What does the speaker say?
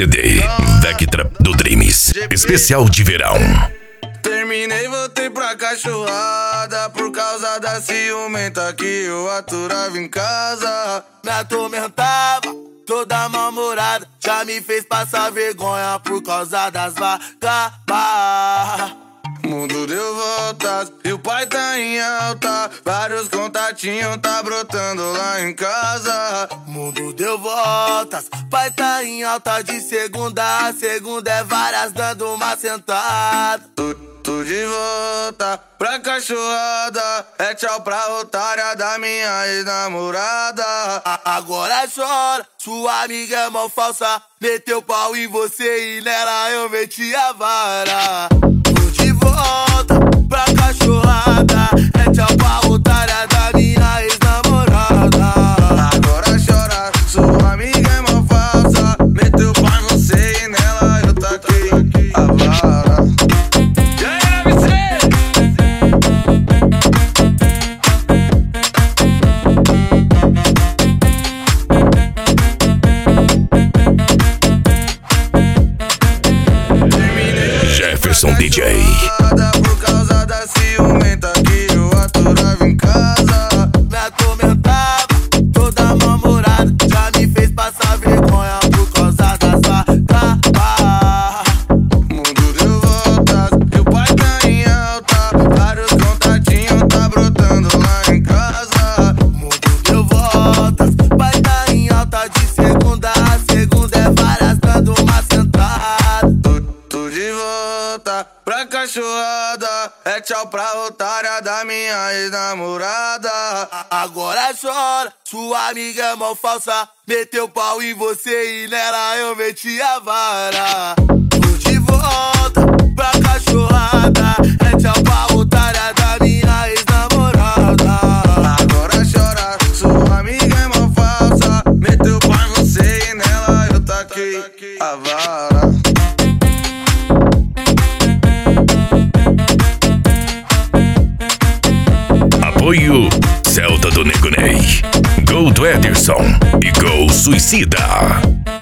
CD Vectra do Dreams, especial de verão. Terminei, voltei pra cachorrada por causa da ciumenta que eu aturava em casa. Me atormentava, toda mal-humorada, já me fez passar vergonha por causa das vagabas. Mundo deu voltas e o pai tá em alta, vários contatinhos tá brotando lá em casa. Mundo deu voltas, pai tá em alta, de segunda a segunda é várias dando uma sentada. Tô de volta pra cachorrada, é tchau pra otária da minha ex-namorada. Agora chora, sua amiga é mó falsa, meteu pau em você e nela eu meti a vara. Tô de volta pra cachorrada, é tchau pra otária da minha ex-namorada. Agora chora, sua amiga é mó falsa, meteu pau em você e nela eu taquei a vara. Jefferson DJ. Por causa da ciumenta que eu aturava em casa. Me atormentava, toda mal-humorada, já me fez passar vergonha por causa das vagabas. Mundo deu voltas e o pai tá em alta, vários contatinhos tá brotando lá em casa. Mundo deu voltas, pai tá em alta, de segunda a segunda é várias dando uma sentada. Tô de volta pra cachorrada, é tchau pra otária da minha ex-namorada. Agora chora, sua amiga é mó falsa, meteu pau em você e nela eu meti a vara. Tô de volta pra cachorrada, é tchau pra otária da minha ex-namorada. Agora chora, sua amiga é mó falsa, meteu pau em você e nela eu taquei a vara. Apoio Celta do Nego Ney, Gol do Ederson e Gol Suicida.